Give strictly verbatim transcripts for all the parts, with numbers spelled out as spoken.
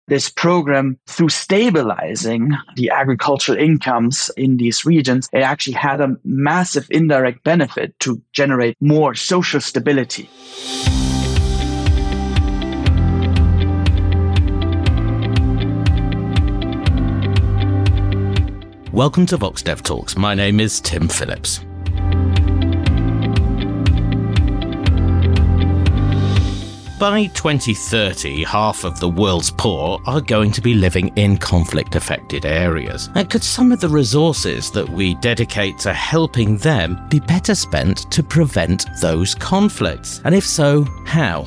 this program, through stabilizing the agricultural incomes in these regions, it actually had a massive indirect benefit to generate more social stability. Welcome to VoxDev Talks. My name is Tim Phillips. By twenty thirty, half of the world's poor are going to be living in conflict-affected areas. And could some of the resources that we dedicate to helping them be better spent to prevent those conflicts? And if so, how?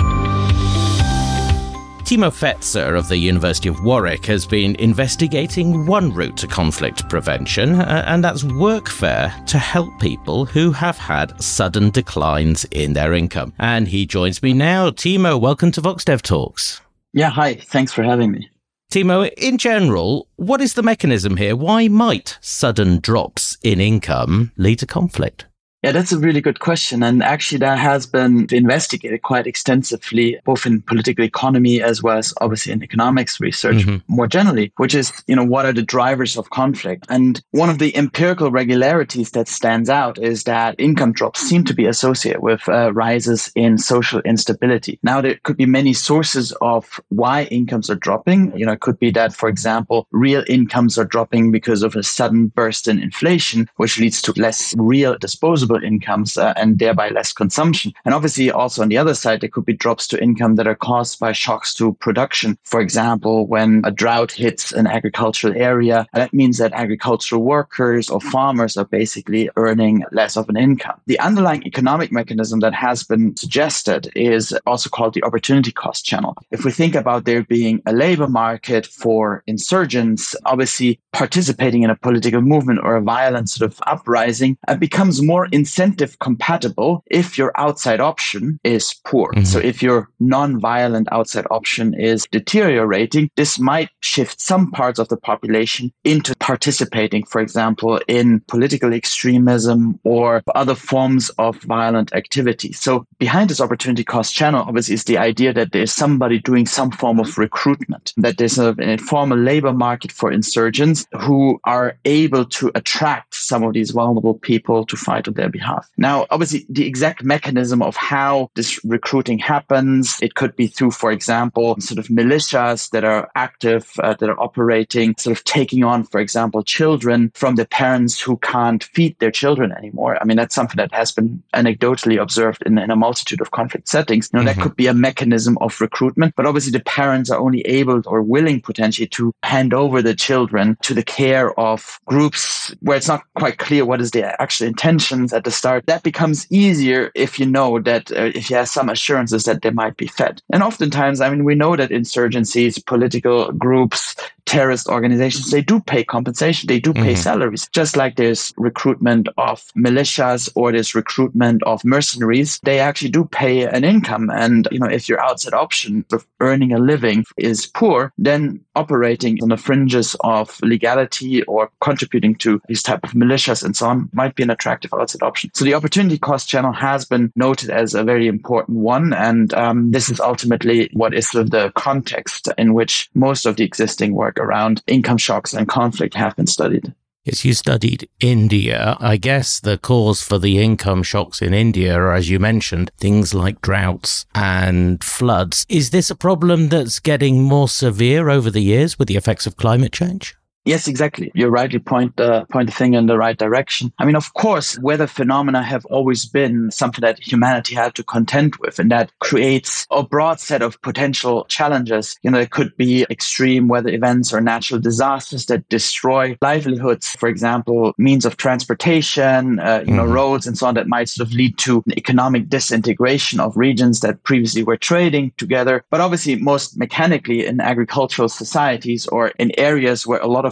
Timo Fetzer of the University of Warwick has been investigating one route to conflict prevention, uh, and that's workfare to help people who have had sudden declines in their income. And he joins me now. Timo, welcome to VoxDev Talks. Yeah, hi. Thanks for having me. Timo, in general, what is the mechanism here? Why might sudden drops in income lead to conflict? Yeah, that's a really good question. And actually, that has been investigated quite extensively, both in political economy as well as obviously in economics research mm-hmm. more generally, which is, you know, what are the drivers of conflict? And one of the empirical regularities that stands out is that income drops seem to be associated with uh, rises in social instability. Now, there could be many sources of why incomes are dropping. You know, it could be that, for example, real incomes are dropping because of a sudden burst in inflation, which leads to less real disposable incomes uh, and thereby less consumption. And obviously also on the other side, there could be drops to income that are caused by shocks to production. For example, when a drought hits an agricultural area, that means that agricultural workers or farmers are basically earning less of an income. The underlying economic mechanism that has been suggested is also called the opportunity cost channel. If we think about there being a labor market for insurgents, obviously participating in a political movement or a violent sort of uprising, it becomes more incentive compatible if your outside option is poor. Mm-hmm. So if your non-violent outside option is deteriorating, this might shift some parts of the population into participating, for example, in political extremism or other forms of violent activity. So behind this opportunity cost channel, obviously, is the idea that there's somebody doing some form of recruitment, that there's a, an informal labor market for insurgents who are able to attract some of these vulnerable people to fight on their behalf. Now, obviously, the exact mechanism of how this recruiting happens, it could be through, for example, sort of militias that are active, uh, that are operating, sort of taking on, for example, children from the parents who can't feed their children anymore. I mean, that's something that has been anecdotally observed in, in a multitude of conflict settings. You know, mm-hmm. that could be a mechanism of recruitment, but obviously the parents are only able or willing potentially to hand over the children to the care of groups where it's not quite clear what is their actual intentions at the start. That becomes easier if you know that, uh, if you have some assurances that they might be fed. And oftentimes, I mean, we know that insurgencies, political groups, terrorist organizations, they do pay compensation, they do pay mm-hmm. salaries. Just like there's recruitment of militias or there's recruitment of mercenaries, they actually do pay an income. And, you know, if your outside option of earning a living is poor, then operating on the fringes of legality or contributing to these type of militias and so on might be an attractive outside option. So the opportunity cost channel has been noted as a very important one. And um, this is ultimately what is sort of the context in which most of the existing work around income shocks and conflict have been studied. Yes, you studied India. I guess the cause for the income shocks in India are, as you mentioned, things like droughts and floods. Is this a problem that's getting more severe over the years with the effects of climate change? Yes, exactly. You rightly point the point the thing in the right direction. I mean, of course, weather phenomena have always been something that humanity had to contend with, and that creates a broad set of potential challenges. You know, it could be extreme weather events or natural disasters that destroy livelihoods, for example, means of transportation, uh, you mm-hmm. know, roads and so on, that might sort of lead to an economic disintegration of regions that previously were trading together. But obviously, most mechanically in agricultural societies or in areas where a lot of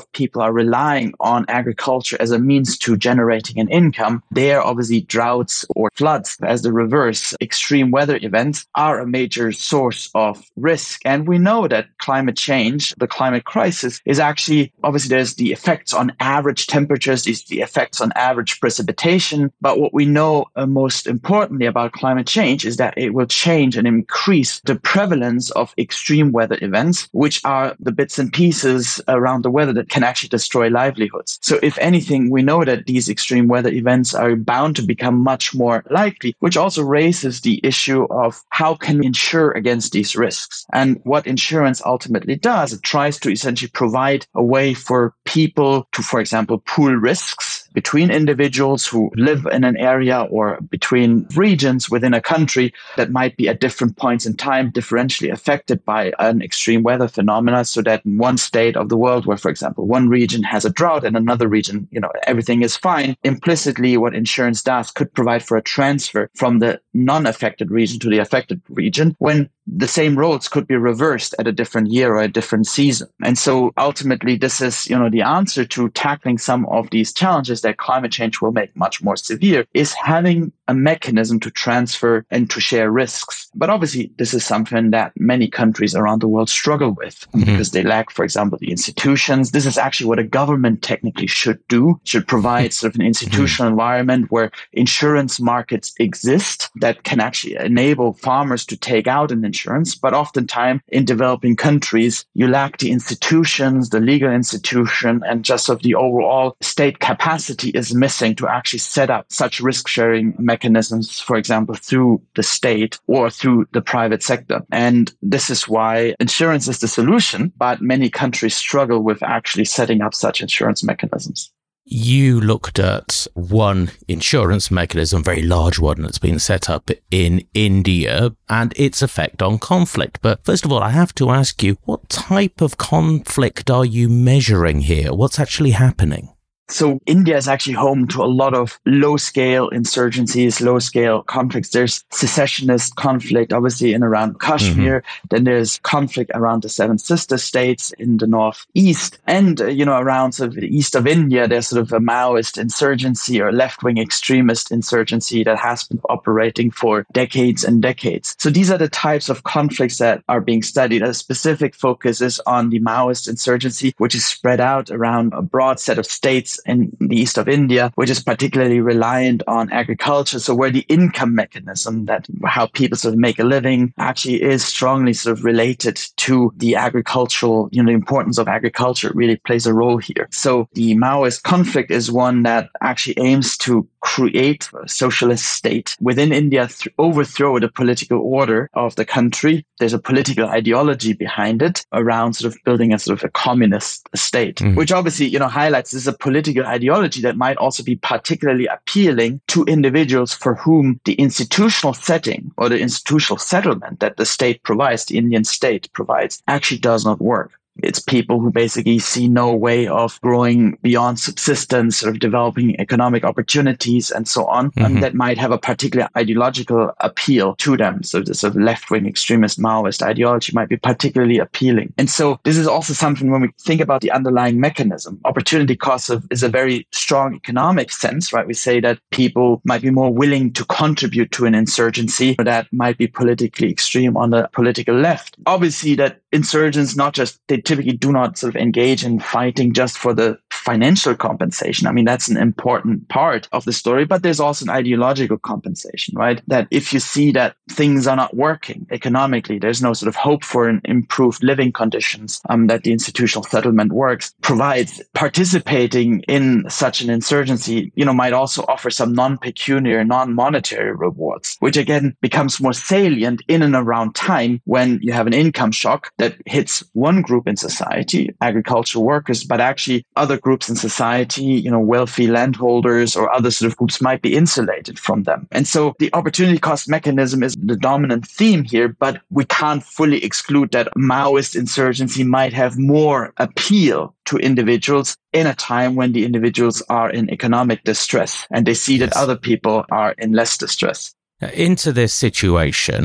people are relying on agriculture as a means to generating an income, there obviously droughts or floods as the reverse, extreme weather events are a major source of risk. And we know that climate change, the climate crisis, is actually, obviously there's the effects on average temperatures, there's the effects on average precipitation. But what we know uh, most importantly about climate change is that it will change and increase the prevalence of extreme weather events, which are the bits and pieces around the weather that can actually destroy livelihoods. So if anything, we know that these extreme weather events are bound to become much more likely, which also raises the issue of how can we insure against these risks. And what insurance ultimately does, it tries to essentially provide a way for people to, for example, pool risks between individuals who live in an area or between regions within a country that might be at different points in time differentially affected by an extreme weather phenomena, so that in one state of the world where, for example, one region has a drought and another region, you know, everything is fine, implicitly what insurance does could provide for a transfer from the non-affected region to the affected region when the same roles could be reversed at a different year or a different season. And so ultimately, this is, you know, the answer to tackling some of these challenges that climate change will make much more severe, is having a mechanism to transfer and to share risks. But obviously, this is something that many countries around the world struggle with mm-hmm. because they lack, for example, the institutions. This is actually what a government technically should do, should provide sort of an institutional mm-hmm. environment where insurance markets exist that can actually enable farmers to take out an insurance. But oftentimes in developing countries, you lack the institutions, the legal institution, and just sort of the overall state capacity is missing to actually set up such risk-sharing mechanisms, for example, through the state or through the private sector. And this is why insurance is the solution, but many countries struggle with actually setting up such insurance mechanisms. You looked at one insurance mechanism, very large one that's been set up in India, and its effect on conflict. But first of all, I have to ask you, what type of conflict are you measuring here? What's actually happening? So India is actually home to a lot of low-scale insurgencies, low-scale conflicts. There's secessionist conflict, obviously, in around Kashmir. Mm-hmm. Then there's conflict around the Seven Sister States in the northeast. And, uh, you know, around sort of the east of India, there's sort of a Maoist insurgency or left-wing extremist insurgency that has been operating for decades and decades. So these are the types of conflicts that are being studied. A specific focus is on the Maoist insurgency, which is spread out around a broad set of states in the east of India, which is particularly reliant on agriculture. So where the income mechanism, that how people sort of make a living, actually is strongly sort of related to the agricultural, you know, the importance of agriculture really plays a role here. So the Maoist conflict is one that actually aims to create a socialist state within India, th- overthrow the political order of the country. There's a political ideology behind it around sort of building a sort of a communist state, mm. which obviously, you know, highlights this is a political ideology that might also be particularly appealing to individuals for whom the institutional setting or the institutional settlement that the state provides, the Indian state provides, actually does not work. It's people who basically see no way of growing beyond subsistence, sort of developing economic opportunities and so on, mm-hmm. and that might have a particular ideological appeal to them. So the sort of left-wing extremist Maoist ideology might be particularly appealing. And so this is also something when we think about the underlying mechanism. Opportunity cost of, is a very strong economic sense, right? We say that people might be more willing to contribute to an insurgency that might be politically extreme on the political left. Obviously, that insurgents not just, they typically do not sort of engage in fighting just for the financial compensation. I mean, that's an important part of the story, but there's also an ideological compensation, right? That if you see that things are not working economically, there's no sort of hope for an improved living conditions, um, that the institutional settlement works, provides participating in such an insurgency, you know, might also offer some non-pecuniary, non-monetary rewards, which again becomes more salient in and around time when you have an income shock that hits one group in society, agricultural workers, but actually other groups in society, you know, wealthy landholders or other sort of groups might be insulated from them. And so the opportunity cost mechanism is the dominant theme here, but we can't fully exclude that Maoist insurgency might have more appeal to individuals in a time when the individuals are in economic distress and they see that other people are in less distress. Into this situation,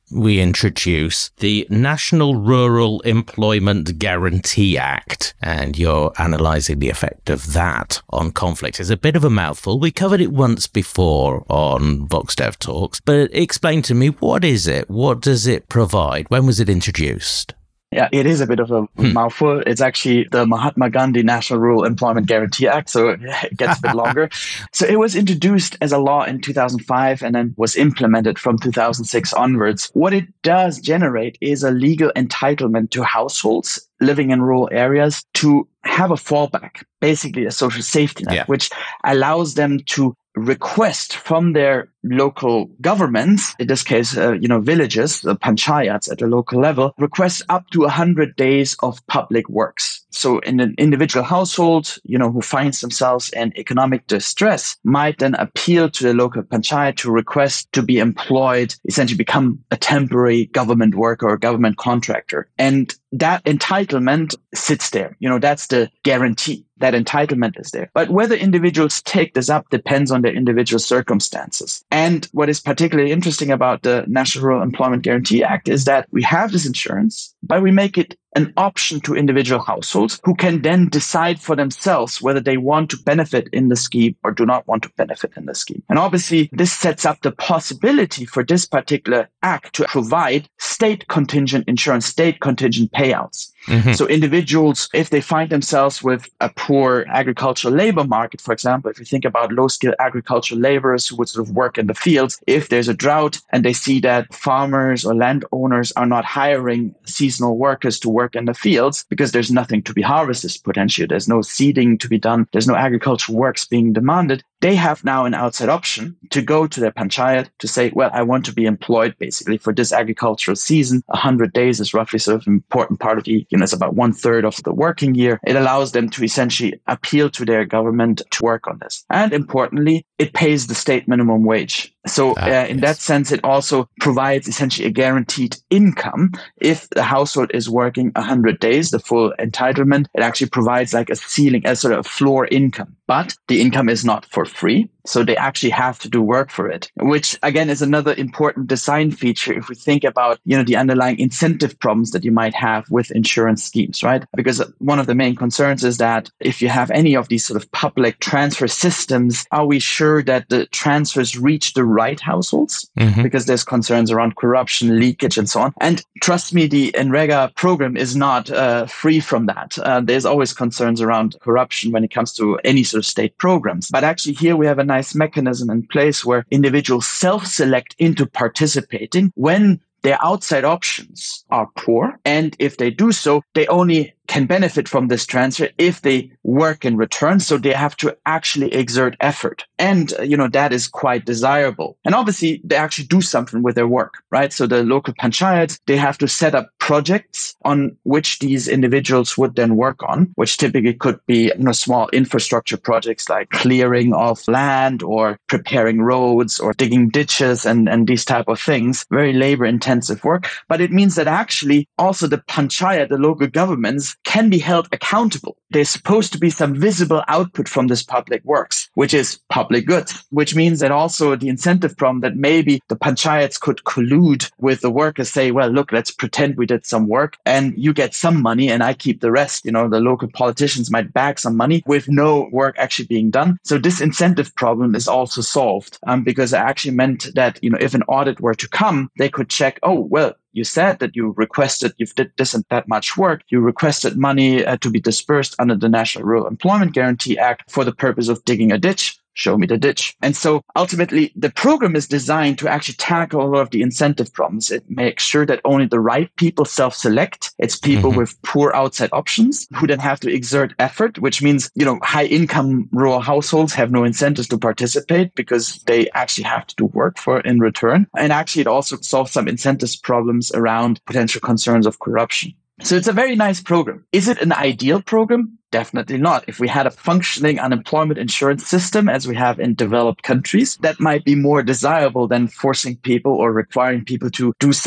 we introduce the National Rural Employment Guarantee Act, and you're analysing the effect of that on conflict. It's a bit of a mouthful. We covered it once before on VoxDev Talks, but explain to me, what is it? What does it provide? When was it introduced? Yeah, it is a bit of a hmm. mouthful. It's actually the Mahatma Gandhi National Rural Employment Guarantee Act, so it gets a bit longer. So it was introduced as a law in two thousand five and then was implemented from two thousand six onwards. What it does generate is a legal entitlement to households living in rural areas to have a fallback, basically a social safety net, yeah. which allows them to request from their local governments, in this case, uh, you know, villages, the panchayats at the local level, request up to one hundred days of public works. So in an individual household, you know, who finds themselves in economic distress might then appeal to the local panchayat to request to be employed, essentially become a temporary government worker or government contractor. And that entitlement sits there. You know, that's the guarantee. That entitlement is there. But whether individuals take this up depends on their individual circumstances. And what is particularly interesting about the National Rural Employment Guarantee Act is that we have this insurance, but we make it an option to individual households who can then decide for themselves whether they want to benefit in the scheme or do not want to benefit in the scheme. And obviously, this sets up the possibility for this particular act to provide state contingent insurance, state contingent payouts. Mm-hmm. So individuals, if they find themselves with a poor agricultural labor market, for example, if you think about low-skilled agricultural laborers who would sort of work in the fields, if there's a drought and they see that farmers or landowners are not hiring seasonal workers to work in the fields because there's nothing to be harvested potentially, there's no seeding to be done, there's no agricultural works being demanded, they have now an outside option to go to their panchayat to say, well, I want to be employed basically for this agricultural season. one hundred days is roughly sort of an important part of the, you know, it's about one third of the working year. It allows them to essentially appeal to their government to work on this. And importantly, it pays the state minimum wage. So uh, in yes. that sense, it also provides essentially a guaranteed income. If the household is working one hundred days, the full entitlement, it actually provides like a ceiling, a sort of floor income. But the income is not for free. So they actually have to do work for it, which again is another important design feature if we think about, you know, the underlying incentive problems that you might have with insurance schemes, right? Because one of the main concerns is that if you have any of these sort of public transfer systems, are we sure that the transfers reach the right households? Mm-hmm. Because there's concerns around corruption, leakage, and so on. And trust me, the NREGA program is not uh, free from that. Uh, there's always concerns around corruption when it comes to any sort of state programs. But actually here we have a nice mechanism in place where individuals self-select into participating when their outside options are poor. And if they do so, they only can benefit from this transfer if they work in return. So they have to actually exert effort. And, you know, that is quite desirable. And obviously, they actually do something with their work, right? So the local panchayats, they have to set up projects on which these individuals would then work on, which typically could be, you know, small infrastructure projects like clearing of land or preparing roads or digging ditches and, and these type of things, very labor intensive work. But it means that actually also the panchayat, the local governments, can be held accountable. There's supposed to be some visible output from this public works, which is public goods, which means that also the incentive problem that maybe the panchayats could collude with the workers, say, well, look, let's pretend we did some work and you get some money and I keep the rest. You know, the local politicians might bag some money with no work actually being done. So this incentive problem is also solved um, because it actually meant that, you know, if an audit were to come, they could check, oh, well, you said that you requested, you did this and that much work. You requested money uh, to be dispersed under the National Rural Employment Guarantee Act for the purpose of digging a ditch. Show me the ditch. And so ultimately, the program is designed to actually tackle a lot of the incentive problems. It makes sure that only the right people self-select. It's people mm-hmm. with poor outside options who then have to exert effort, which means, you know, high income rural households have no incentives to participate because they actually have to do work for in return. And actually, it also solves some incentives problems around potential concerns of corruption. So it's a very nice program. Is it an ideal program? Definitely not. If we had a functioning unemployment insurance system as we have in developed countries, that might be more desirable than forcing people or requiring people to do some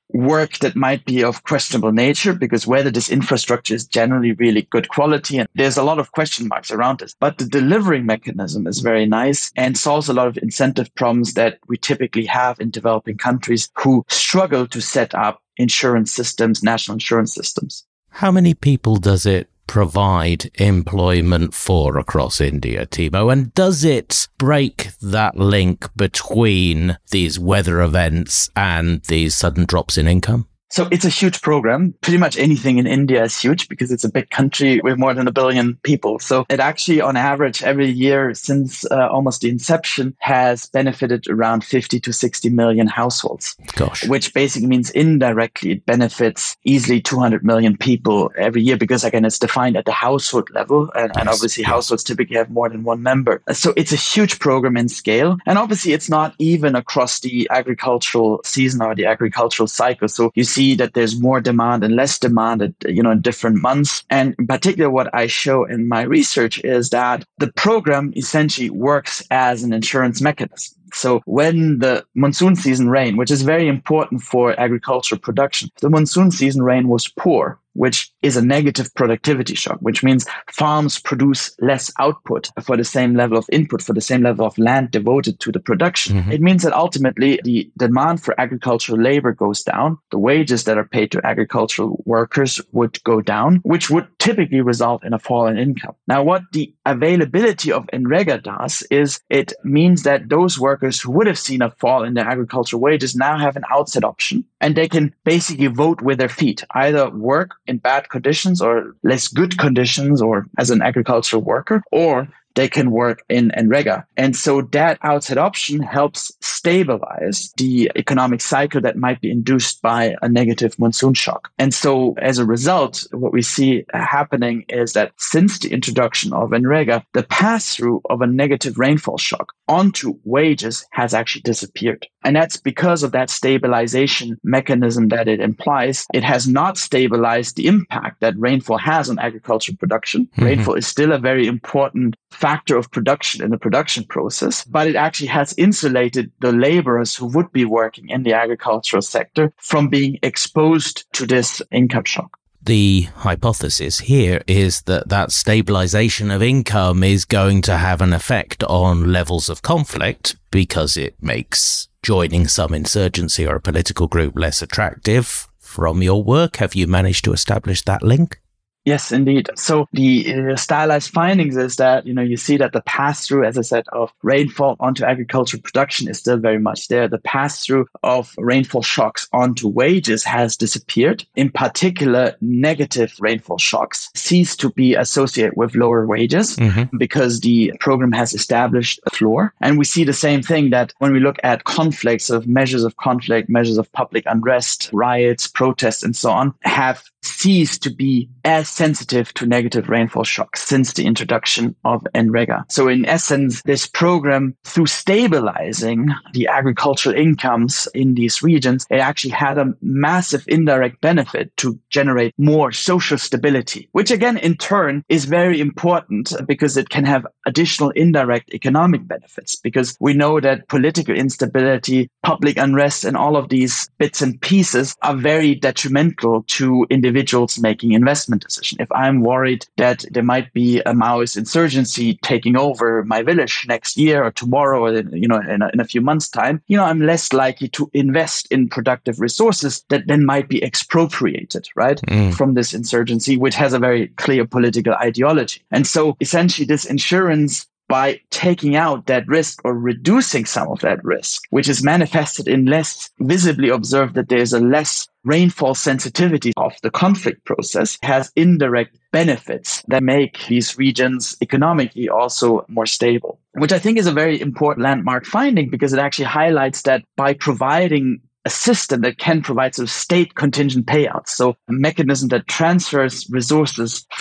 work that might be of questionable nature, because whether this infrastructure is generally really good quality, and there's a lot of question marks around this. But the delivery mechanism is very nice and solves a lot of incentive problems that we typically have in developing countries who struggle to set up insurance systems, national insurance systems. How many people does it provide employment for across India, Timo? And does it break that link between these weather events and these sudden drops in income? So it's a huge program. Pretty much anything in India is huge because it's a big country with more than a billion people. So it actually, on average, every year since uh, almost the inception, has benefited around fifty to sixty million households. Gosh. Which basically means indirectly it benefits easily two hundred million people every year, because again, it's defined at the household level. And, yes, and obviously yes. households typically have more than one member. So it's a huge program in scale. And obviously it's not even across the agricultural season or the agricultural cycle. So you see that there's more demand and less demand at, you know, in different months. And in particular, what I show in my research is that the program essentially works as an insurance mechanism. So when the monsoon season rain, which is very important for agricultural production, the monsoon season rain was poor, which is a negative productivity shock, which means farms produce less output for the same level of input, for the same level of land devoted to the production. Mm-hmm. It means that ultimately the demand for agricultural labor goes down. The wages that are paid to agricultural workers would go down, which would typically result in a fall in income. Now, what the availability of NREGA does is it means that those workers who would have seen a fall in their agricultural wages now have an outset option, and they can basically vote with their feet, either work in bad conditions or less good conditions or as an agricultural worker, or they can work in NREGA. And so that outset option helps stabilize the economic cycle that might be induced by a negative monsoon shock. And so as a result, what we see happening is that since the introduction of NREGA, the pass-through of a negative rainfall shock onto wages has actually disappeared. And that's because of that stabilization mechanism that it implies. It has not stabilized the impact that rainfall has on agricultural production. Mm-hmm. Rainfall is still a very important factor of production in the production process, but it actually has insulated the laborers who would be working in the agricultural sector from being exposed to this income shock. The hypothesis here is that that stabilization of income is going to have an effect on levels of conflict because it makes joining some insurgency or a political group less attractive. From your work, have you managed to establish that link? Yes, indeed. So the uh, stylized findings is that, you know, you see that the pass-through, as I said, of rainfall onto agricultural production is still very much there. The pass-through of rainfall shocks onto wages has disappeared. In particular, negative rainfall shocks cease to be associated with lower wages mm-hmm. because the program has established a floor. And we see the same thing that when we look at conflicts, of measures of conflict, measures of public unrest, riots, protests, and so on, have ceased to be as sensitive to negative rainfall shocks since the introduction of NREGA. So in essence, this program, through stabilizing the agricultural incomes in these regions, it actually had a massive indirect benefit to generate more social stability, which again, in turn, is very important because it can have additional indirect economic benefits, because we know that political instability, public unrest, and all of these bits and pieces are very detrimental to individuals making investment decisions. If I'm worried that there might be a Maoist insurgency taking over my village next year or tomorrow, or you know, in a, in a few months' time, you know, I'm less likely to invest in productive resources that then might be expropriated, right, mm. from this insurgency, which has a very clear political ideology. And so, essentially, this insurance, by taking out that risk or reducing some of that risk, which is manifested in less visibly observed that there's a less rainfall sensitivity of the conflict process, has indirect benefits that make these regions economically also more stable, which I think is a very important landmark finding, because it actually highlights that by providing a system that can provide sort of state contingent payouts, so a mechanism that transfers resources from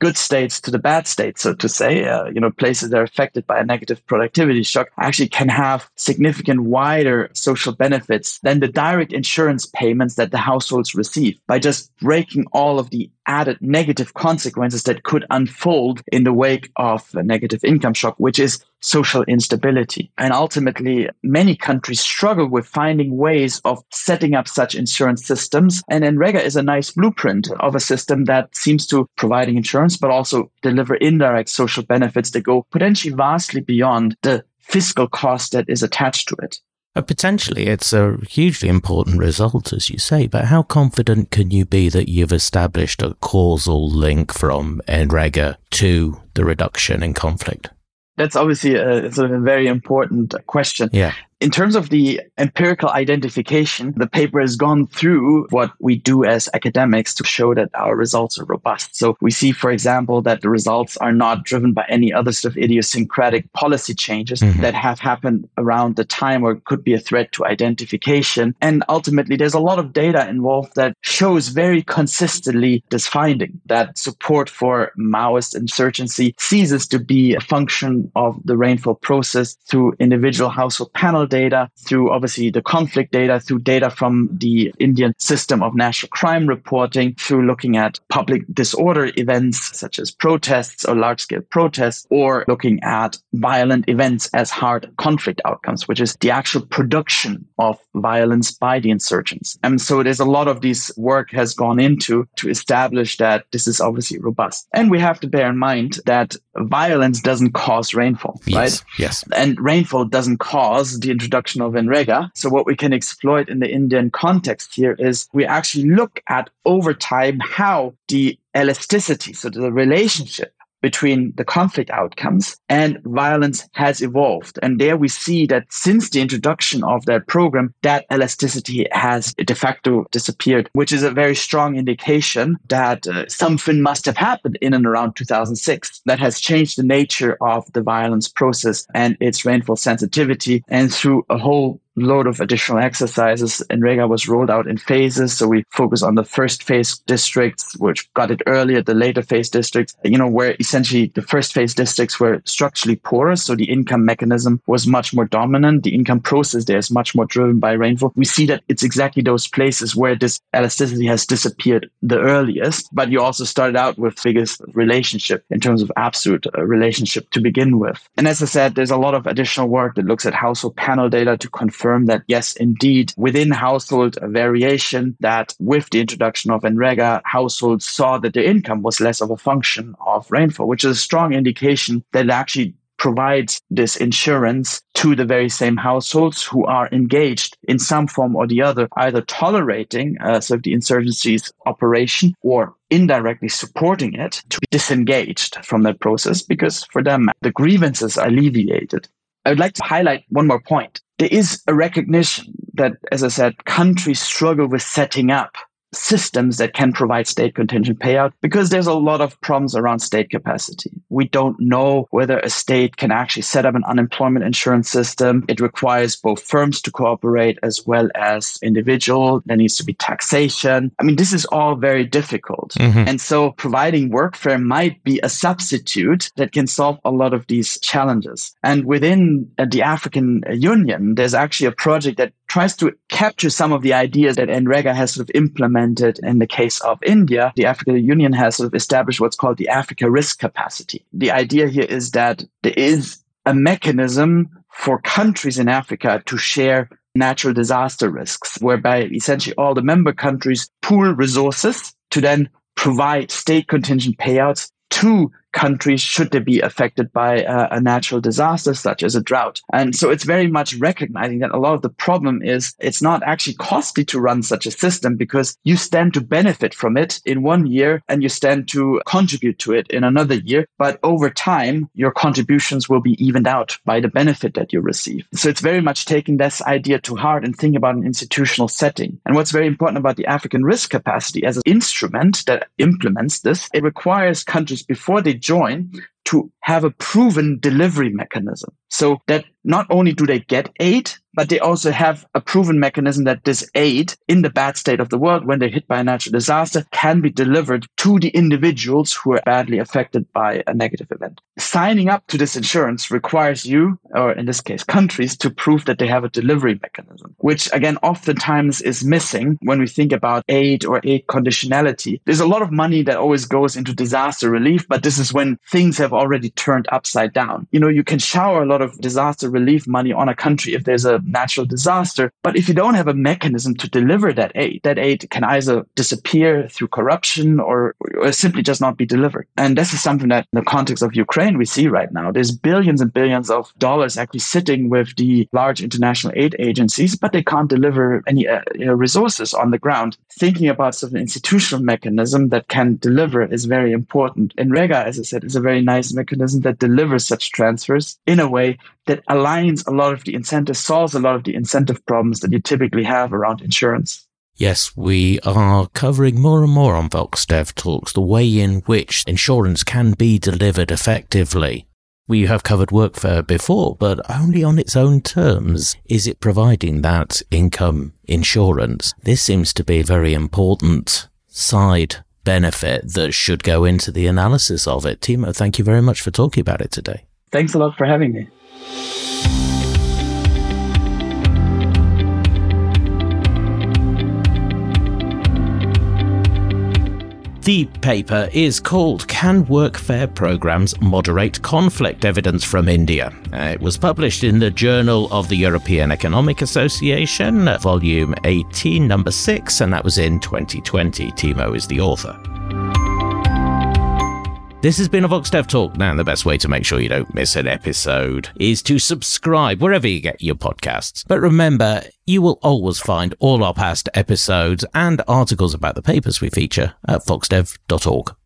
good states to the bad states, so to say, uh, you know, places that are affected by a negative productivity shock actually can have significant wider social benefits than the direct insurance payments that the households receive by just breaking all of the added negative consequences that could unfold in the wake of a negative income shock, which is social instability. And ultimately, many countries struggle with finding ways of setting up such insurance systems. And NREGA is a nice blueprint of a system that seems to providing insurance, but also deliver indirect social benefits that go potentially vastly beyond the fiscal cost that is attached to it. Uh, potentially, it's a hugely important result, as you say, but how confident can you be that you've established a causal link from NREGA to the reduction in conflict? That's obviously a, sort of a very important question. Yeah. In terms of the empirical identification, the paper has gone through what we do as academics to show that our results are robust. So we see, for example, that the results are not driven by any other sort of idiosyncratic policy changes mm-hmm. that have happened around the time or could be a threat to identification. And ultimately, there's a lot of data involved that shows very consistently this finding that support for Maoist insurgency ceases to be a function of the rainfall process through individual household panel data, through obviously the conflict data, through data from the Indian system of national crime reporting, through looking at public disorder events such as protests or large-scale protests, or looking at violent events as hard conflict outcomes, which is the actual production of violence by the insurgents. And so there's a lot of this work has gone into to establish that this is obviously robust. And we have to bear in mind that violence doesn't cause rainfall, yes, right? Yes. And rainfall doesn't cause the introduction of NREGA. So what we can exploit in the Indian context here is we actually look at over time how the elasticity, so the relationship between the conflict outcomes and violence has evolved. And there we see that since the introduction of that program, that elasticity has de facto disappeared, which is a very strong indication that uh, something must have happened in and around two thousand six that has changed the nature of the violence process and its rainfall sensitivity. And through a whole load of additional exercises, NREGA was rolled out in phases. So we focus on the first phase districts, which got it earlier, the later phase districts, you know, where essentially the first phase districts were structurally poorer. So the income mechanism was much more dominant. The income process there is much more driven by rainfall. We see that it's exactly those places where this elasticity has disappeared the earliest. But you also started out with biggest relationship in terms of absolute uh, relationship to begin with. And as I said, there's a lot of additional work that looks at household panel data to confirm that, yes, indeed, within household variation, that with the introduction of NREGA, households saw that their income was less of a function of rainfall, which is a strong indication that it actually provides this insurance to the very same households who are engaged in some form or the other, either tolerating uh, sort of the insurgency's operation or indirectly supporting it to be disengaged from that process, because for them, the grievances are alleviated. I would like to highlight one more point. There is a recognition that, as I said, countries struggle with setting up systems that can provide state contingent payout because there's a lot of problems around state capacity. We don't know whether a state can actually set up an unemployment insurance system. It requires both firms to cooperate as well as individual. There needs to be taxation. I mean, this is all very difficult. Mm-hmm. And so providing workfare might be a substitute that can solve a lot of these challenges. And within uh, the African Union, there's actually a project that tries to capture some of the ideas that NREGA has sort of implemented in the case of India. The African Union has sort of established what's called the Africa Risk Capacity. The idea here is that there is a mechanism for countries in Africa to share natural disaster risks, whereby essentially all the member countries pool resources to then provide state contingent payouts to countries should they be affected by uh, a natural disaster such as a drought. And so it's very much recognizing that a lot of the problem is it's not actually costly to run such a system because you stand to benefit from it in one year and you stand to contribute to it in another year. But over time, your contributions will be evened out by the benefit that you receive. So it's very much taking this idea to heart and thinking about an institutional setting. And what's very important about the African Risk Capacity as an instrument that implements this, it requires countries before they join to have a proven delivery mechanism. So that not only do they get aid, but they also have a proven mechanism that this aid in the bad state of the world, when they're hit by a natural disaster, can be delivered to the individuals who are badly affected by a negative event. Signing up to this insurance requires you, or in this case, countries, to prove that they have a delivery mechanism, which again, oftentimes is missing when we think about aid or aid conditionality. There's a lot of money that always goes into disaster relief, but this is when things have already turned upside down. You know, you can shower a lot of disaster relief money on a country if there's a natural disaster, but if you don't have a mechanism to deliver that aid, that aid can either disappear through corruption or, or simply just not be delivered. And this is something that in the context of Ukraine we see right now. There's billions and billions of dollars actually sitting with the large international aid agencies, but they can't deliver any uh, you know, resources on the ground. Thinking about sort of an institutional mechanism that can deliver is very important. And Rega, as I said, is a very nice mechanism that delivers such transfers in a way that aligns a lot of the incentives, solves a lot of the incentive problems that you typically have around insurance. Yes, we are covering more and more on VoxDev Talks the way in which insurance can be delivered effectively. We have covered workfare before, but only on its own terms is it providing that income insurance. This seems to be a very important side benefit that should go into the analysis of it. Timo, thank you very much for talking about it today. Thanks a lot for having me. The paper is called Can Workfare Programs Moderate Conflict? Evidence from India. It was published in the Journal of the European Economic Association, volume eighteen, number six, and that was in twenty twenty. Timo is the author. This has been a VoxDev Talk. Now, the best way to make sure you don't miss an episode is to subscribe wherever you get your podcasts. But remember, you will always find all our past episodes and articles about the papers we feature at voxdev dot org.